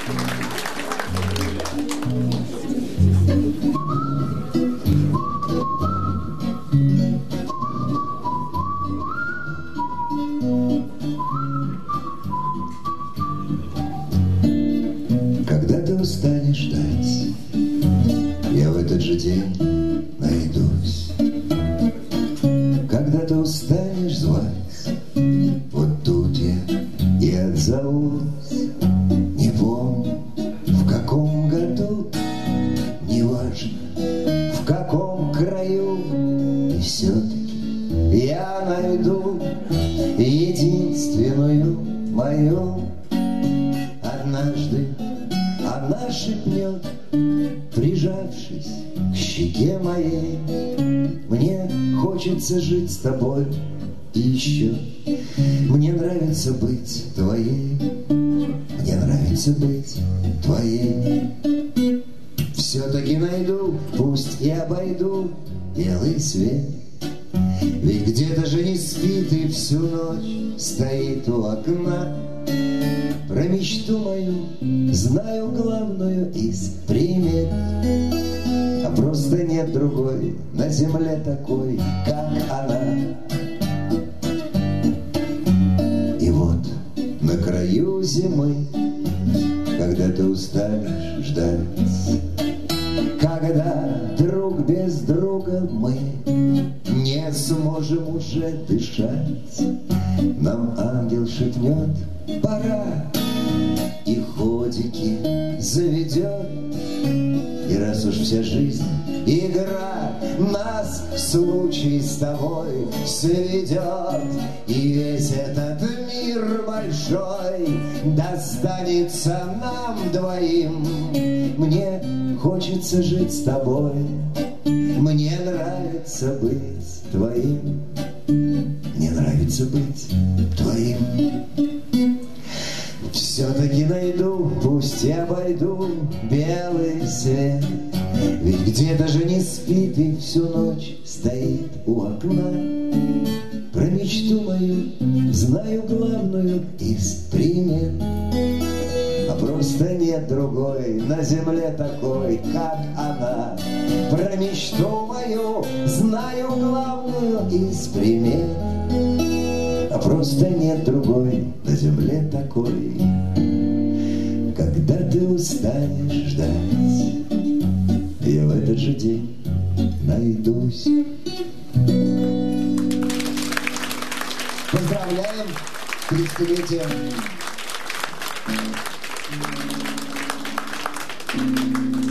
Когда ты устанешь ждать, я в этот же день найдусь. Когда ты устанешь звать, вот тут я и отзовусь. Не помню, в каком году, неважно, в каком краю, и все-таки я найду единственную мою. Однажды она шепнет, прижавшись к щеке моей: мне хочется жить с тобой и еще. Мне нравится быть твоей, мне нравится быть твоей. Все-таки найду, пусть и обойду белый свет. Ведь где-то же не спит и всю ночь стоит у окна. Про мечту мою знаю главную из примет, а просто нет другой на земле такой, как она. И вот на краю зимы, когда ты устанешь ждать, когда друг без друга мы не сможем уже дышать, нам ангел шепнет: пора, и ходики заведет. И раз уж вся жизнь игра, нас случай с тобой сведет, и весь этот мир большой достанется нам двоим. Мне хочется жить с тобой, мне нравится быть твоим, мне нравится быть твоим. Все-таки найду, пусть и обойду белый свет. Ведь где-то же не спит и всю ночь стоит у окна. Про мечту мою знаю главную из примет, а просто нет другой на земле такой, как она. Про мечту мою знаю главную из примет, а просто нет другой на земле такой. Когда ты устанешь ждать, я в этот же день найдусь. Поздравляем с 30-летием.